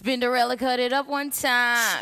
Spinderella, cut it up one time.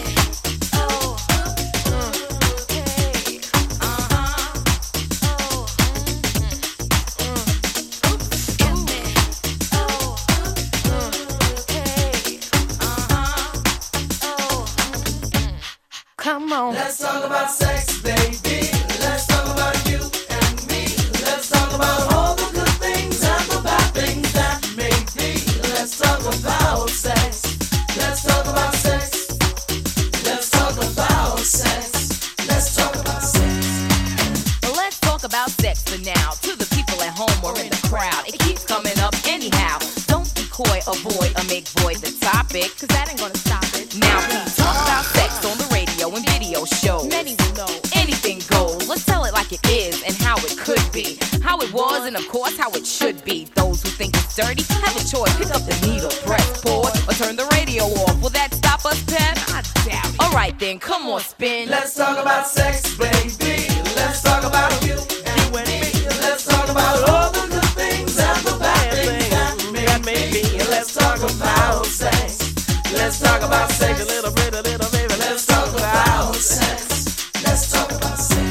Come on. Let's talk about sex, baby. Let's talk about you and me. Let's talk about all the good things and the bad things that make me. Let's talk about sex. Let's talk about sex. Let's talk about sex. Let's talk about sex. Well, let's talk about sex for now. To the people at home or in the crowd, it keeps coming up anyhow. Don't be coy, avoid, or make void the topic, cause that ain't gonna stop it. Now please talk about sex on the radio and video shows. Many will know anything goes. Let's tell it like it is and how it could be, how it was and of course how it should be. Those who think it's dirty have a choice. Pick up the needle, press pause, or turn the radio off. Will that stop us, Pep? I doubt it. Alright then, come on, spin. Let's talk about sex, baby. Let's talk about you and me. Let's talk about all the good things and the bad things that make me. Let's talk about sex. Let's talk about sex. A little bit, baby. Let's talk about sex. Let's talk about sex.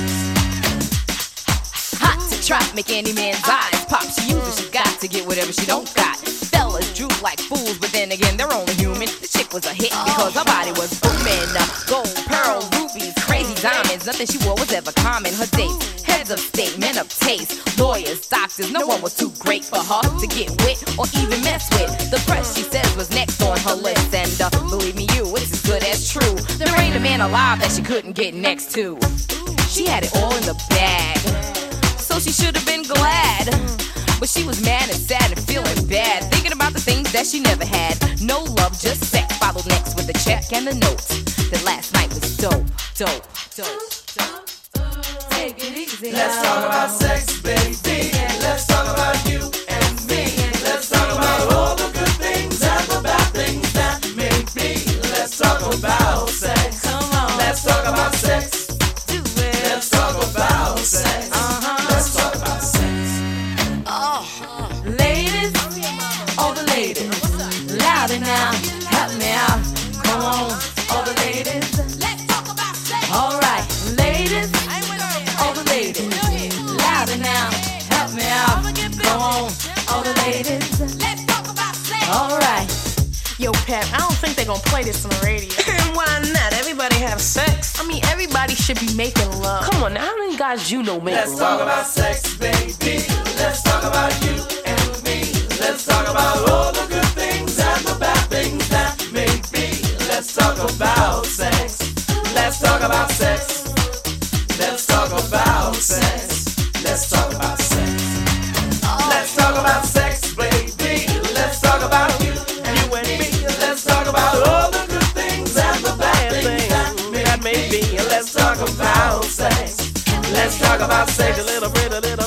Hot to trap, make any man's eyes pop. She uses, she got to get whatever she don't got. Fellas droop like fools, but then again, they're only human. The chick was a hit because her body was booming. Gold, pearl, rubies, crazy diamonds. Nothing she wore was ever common. Her dates, heads of state, men of taste, lawyers, doctors. No one was too great for her to get with or even mess with. The press, she says, was next on her list. And believe me, you, it's as good as true. There ain't a man alive that she couldn't get next to. She had it all in the bag, so she should have been glad. But she was mad and sad and feeling bad, thinking about the things that she never had. No love, just sex. Followed next with a check and a note that last night was dope, dope, dope, dope. Take it easy. Let's talk about sex, baby. Let's talk about you and me. Let's talk about all the good things and the bad things that make me. Let's talk about sex. Come on. Let's talk about sex. Do it. Let's talk about sex. Let's talk about sex. Ladies, all the ladies, louder now, help me out. Come on, all the ladies, let's talk about sex. All right, ladies, all the ladies, louder now, help me out. Come on, all the ladies, let's talk about sex. All right. Yo, Pep, I don't think they're gonna play this on the radio. And why not? Everybody have sex. I mean, everybody should be making love. Come on now, how many guys you know make Let's love? talk about sex, baby. Let's talk about you and me. Let's talk about all the good things and the bad things that make me. Let's talk about sex. Let's talk about sex. Let's talk about sex. Let's talk about sex. Let's talk about sex, baby. Let's talk about you and me. Let's talk about all the good things and the bad things that make me. Let's talk about sex. Let's talk about sex. A little bit,